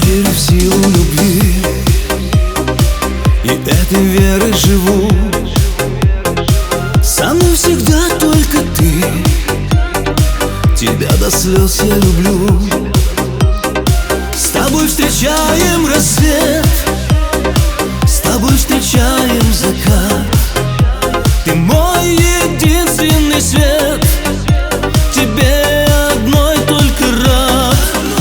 верю в силу любви, и этой верой живу. Со мной всегда только ты, тебя до слез я люблю. С тобой встречаем рассвет, с тобой встречаем закат. Ты мой единственный свет, тебе одной только рад.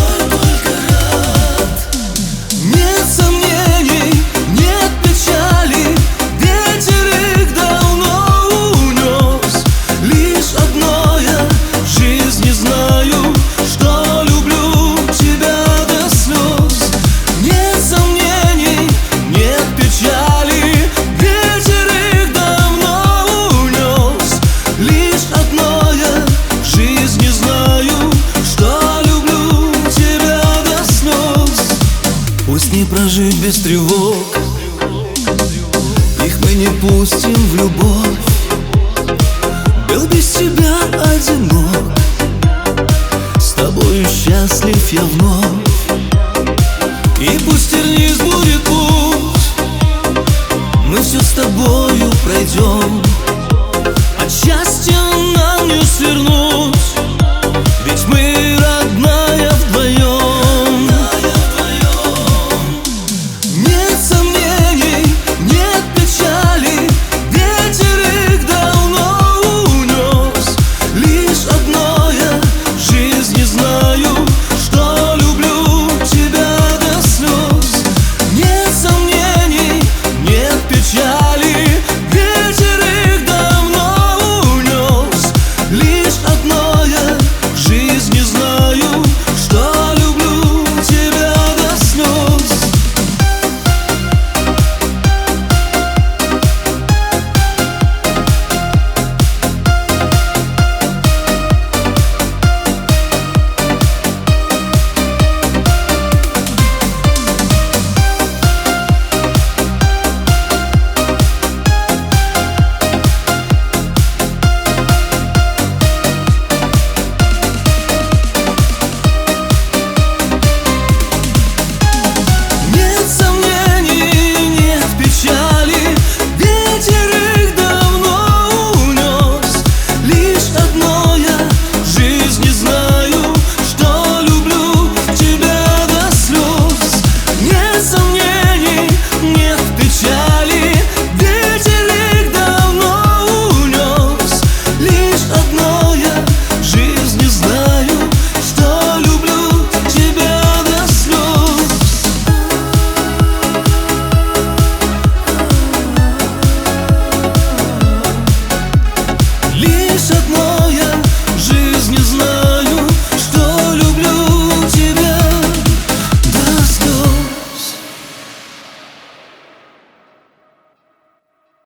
Нет сомнений, нет печали, ветер их давно унес. Лишь одно я в жизни знаю, что люблю тебя до слез. Нет сомнений, нет печали, ветер их давно унес. Лишь одно я в жизни знаю, что люблю тебя до слез. Пусть не прожить без тревог, их мы не пустим в любовь. Был без тебя одинок, с тобою счастлив я вновь.